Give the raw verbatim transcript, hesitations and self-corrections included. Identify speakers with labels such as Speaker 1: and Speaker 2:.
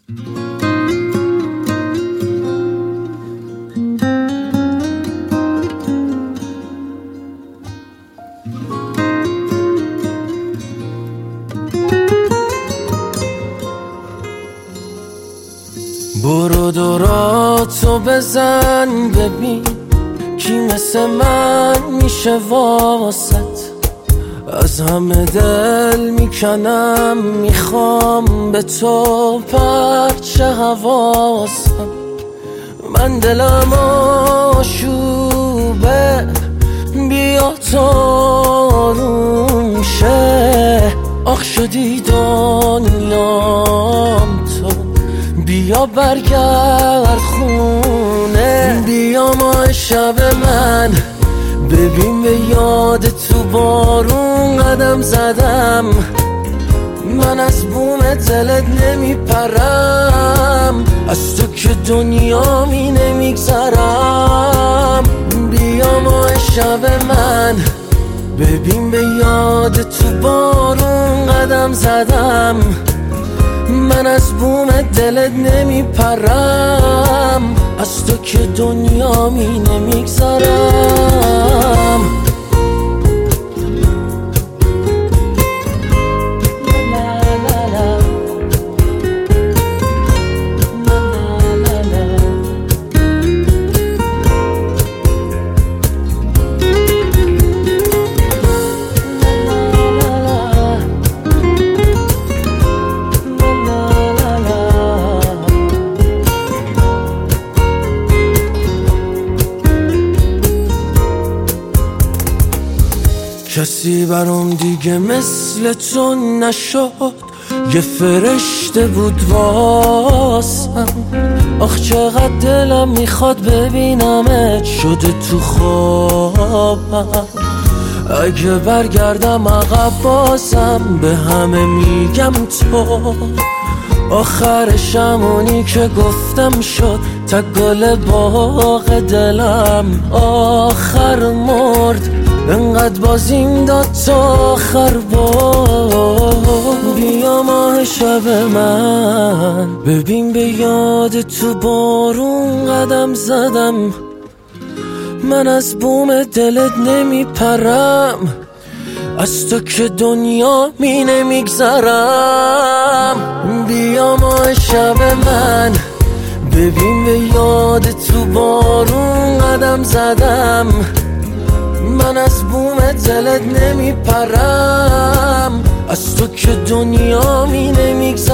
Speaker 1: برو دوراتو بزن ببین کی مثل من میشه واسط. از همه دل میکنم میخوام به تو پرچه حواسم. من دلم آشوبه بیا تو آروم شه. آخ شدی دنیام تو بیا برگرد خونه. بیا ماه شب من ببین به یاد تو بارون قدم زدم. من از بوم دلت نمیپرم از تو که دنیا می نمیگذرم. بیا ماه شب من ببین به یاد تو بارون قدم زدم. من از بوم دلت نمیپرم از تو که دنیا می نمیگذرم. کسی برام دیگه مثل تو نشد. یه فرشته بود واسم. آخ چقدر دلم میخواد ببینمت شده تو خوابم. اگه برگردم عقب بازم به همه میگم تو آخرش همونی که گفتم شد. تا گل باغ دلم آخر مرد انقدر بازیم داد تا آخر بار. بیا ماه شب من ببین به یاد تو بارون قدم زدم. من از بوم دلت نمیپرم از تو که دنیا می نمیگذرم. بیا ماه شب من ببین به یاد تو بارون قدم زدم. من از بوم دلت نمیپرم از تو که دنیا می نمیگذرم.